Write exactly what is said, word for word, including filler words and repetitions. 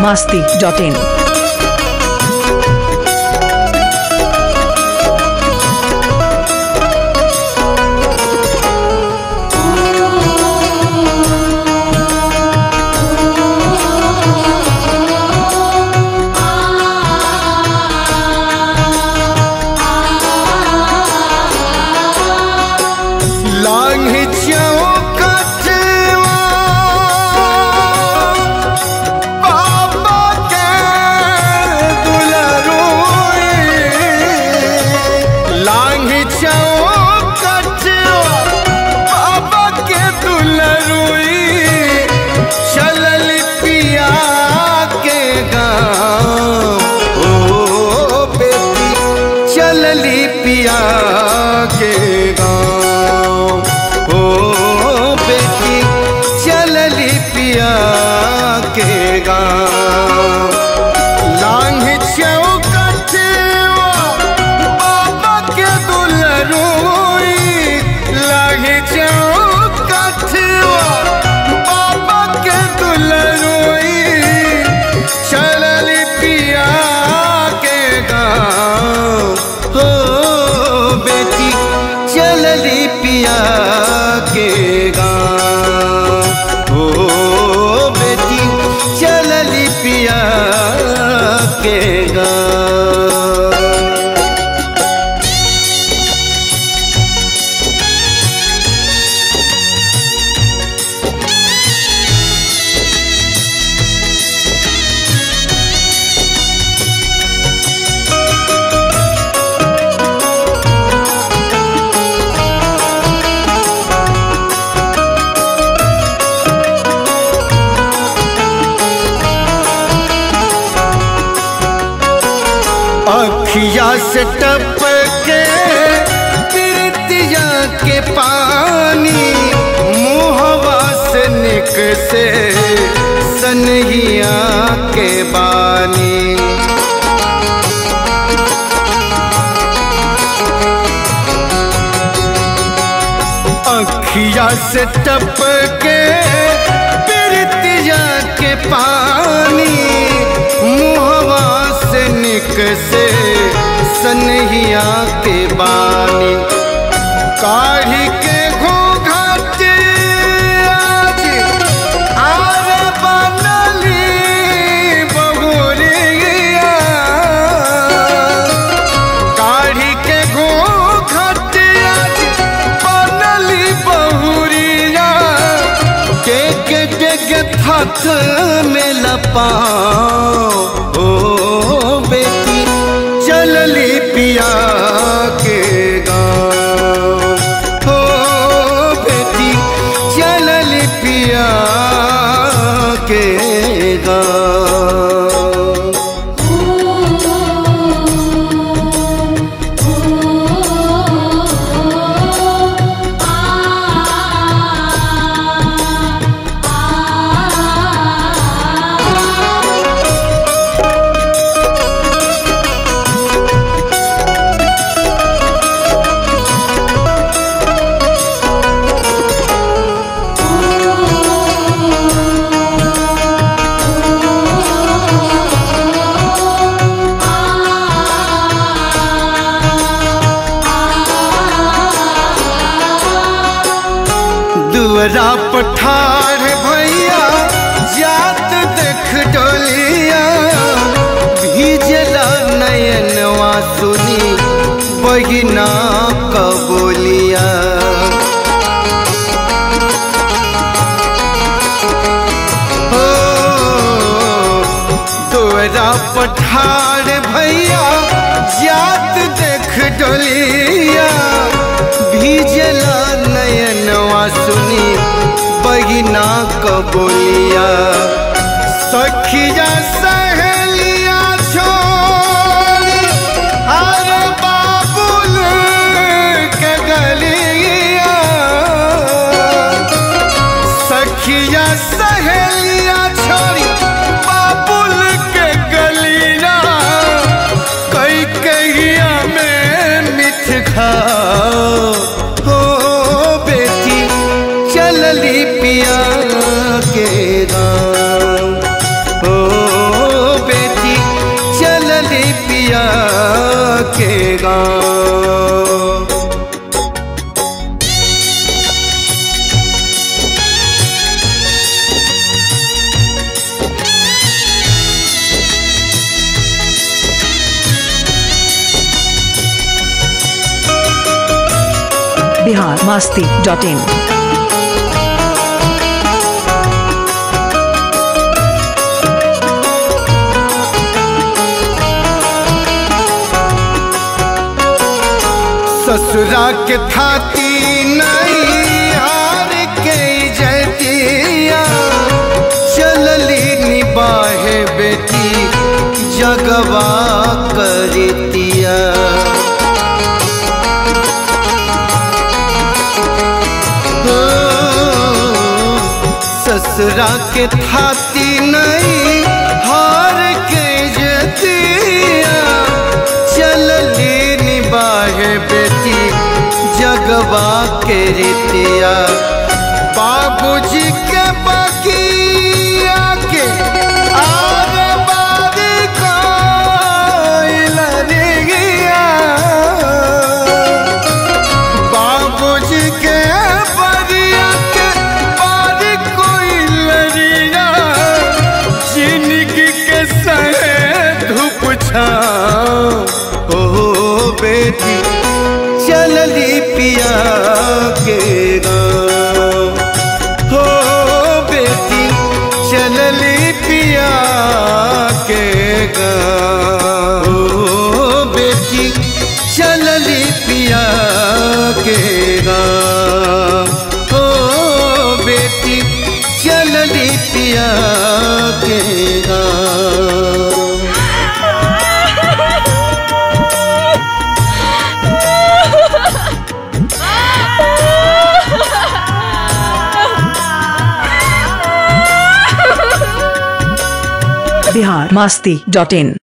masti dot in. अखिया से टपके प्रीतिया के पानी, मुहवा से निकसे सनहिया के बानी। अखिया से टपके प्रीतिया के पानी, मुहवा से निकसे सनहिया के बानी। काढ़ी के घूंघट आज आर बनली बहुरिया, काढ़ी के घूंघट आज बनली बहुरिया। के के के थक में लपाओ ओ बेटी चलली पिया के गाँव, हो बेटी चलली पिया के गाँव। दुअरा पठार भैया जात देख डोलिया, भीजला नयनवा सुनी बहिना कबोलिया। हो दुअरा पठार भैया जात देख डोलिया, भीजला नयनवा सुनी बहिना कबोलिया। सखिया सहेलिया छोड़ी अरे बाबुल के गलिया, सखिया सहेलिया छोड़ी बाबुल के गलिया। कई कहिया में मिठ खाओ हो बेटी चलली पिया के गाँव, हो बिहार मस्ती डॉट इन। ससुरा के थाती नहीं हार के जतिया चलली निबाहे बेटी जगवा करतिया। ससुरा के थाती नहीं हार के जतिया चलली निबाहे बेटी जगवा के रितिया। बाबूजी के बगिया के आरे बारी कोइलरिया, बाबूजी के बगिया के बारी कोइलरिया जिंदगी के सहे धूप छाँव। ओ बेटी चलली पिया के गाँव, हो बेटी चलली पिया के गाँव, हो बेटी चलली पिया के गाँव, हो बेटी चलली पिया के गाँव। बिहार मस्ती डॉट इन।